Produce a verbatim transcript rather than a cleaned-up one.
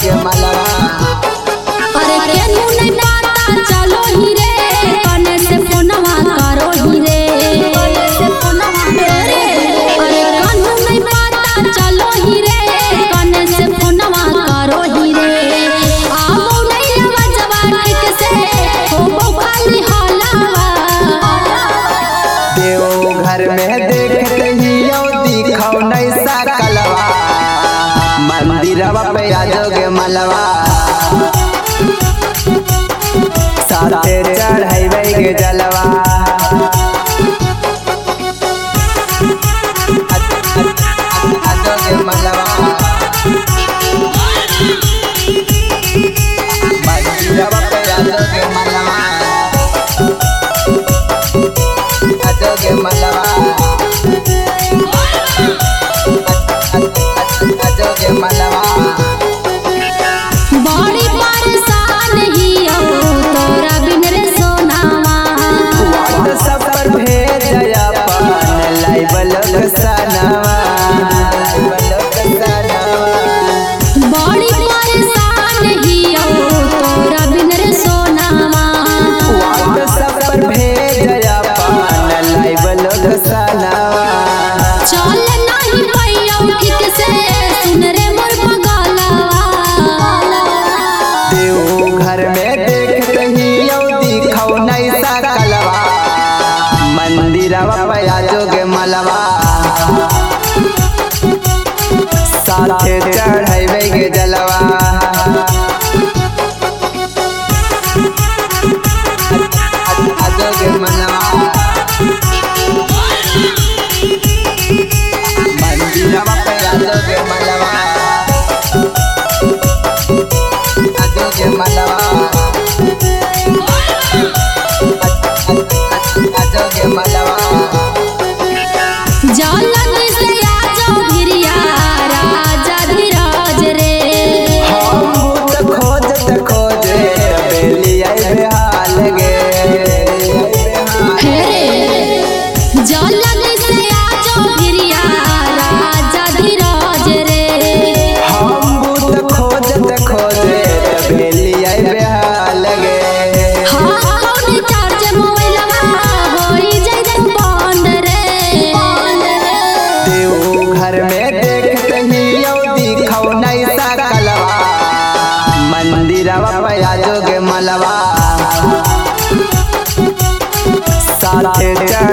के मलवा। अरे केनू नहीं पता चलो ही रे कने से फोनवा करो ही रे कने से फोनवा रे। अरे केनू नहीं पता चलो ही रे कने से फोनवा करो ही रे। आओ नहीं लवजवा ठीक से हो खाली हलावा। देव घर में देखते ही यो दिखाओ नहीं सकलवा मंदिरवा पे आजोगे मलवा। साथे चढ़ाइबे के जलवा आजोगे मलवा मंदिरवा पे आजोगे मलवा आजोगे मलवा आजोगे मलवा। बड़ी परेशान ही हो तोरा बिन रे सोनावा। सब पर भेज अपन लाइव लोग सनावा बड़ी परेशान ही हो तोरा बिन रे सोनावा। सब पर भेज अपन लाइव लोग सनावा। चल नहीं पैयो ठीक से सुन रे मोर पगलवा। देव घर में देखते ही यो दिखाओ नहीं सकलवा मंदिरवा पे आजोगे मलवा। साथे चढ़ाइबे के जलवा आजोगे मलवा मंदिरवा पे आजोगे मलवा आजोगे मलवा आजोगे मलवा। जलन से आजो गिरिया राजा धीरज रे। हम भूत खोजत खोजे बेली आई बेहाल गे हे जलन से आजो गिरिया राजा धीरज रे। हम भूत खोजत खोजे बेली आई बेहाल गे। हाँ कौन चार्ज मोबाइलवा होई जाई तू बंद रे। देव घर में देखते ही यो दिखाओ नहीं सकलवा मंदिरवा पे आजोगे मलवा। साथे